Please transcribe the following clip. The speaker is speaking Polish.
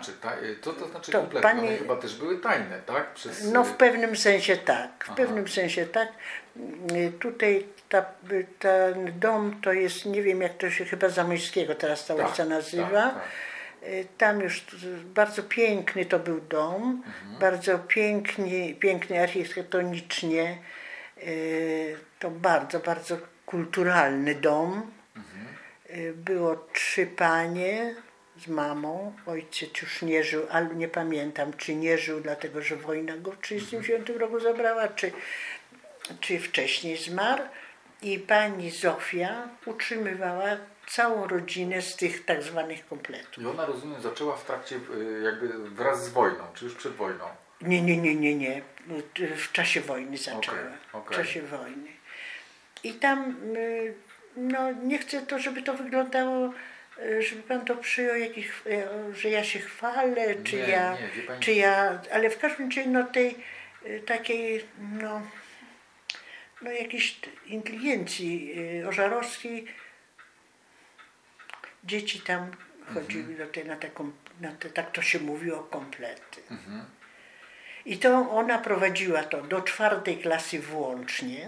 znaczy? To znaczy To komplety? pani- One chyba też były tajne, tak? Przez... No w pewnym sensie tak, w Aha. pewnym sensie tak. Tutaj ten dom to jest, nie wiem jak to się, chyba Zamoyskiego teraz ta ulica nazywa. tak. Tam już bardzo piękny to był dom, bardzo piękny architektonicznie. To bardzo, bardzo kulturalny dom. Było 3 panie z mamą. Ojciec już nie żył, ale nie pamiętam, czy nie żył, dlatego że wojna go w 1939 roku zabrała, czy wcześniej zmarł. I pani Zofia utrzymywała całą rodzinę z tych tak zwanych kompletów. I ona, rozumiem, zaczęła w trakcie, jakby wraz z wojną, czy już przed wojną? Nie. W czasie wojny zaczęła. Okej. W czasie wojny. I tam, no nie chcę to, żeby to wyglądało, żeby pan to przyjął, że ja się chwalę, wie pani- ale w każdym razie no tej takiej, no jakiejś inteligencji ożarowskiej. Dzieci tam chodziły tak to się mówiło, komplety. I to ona prowadziła to do 4. klasy włącznie.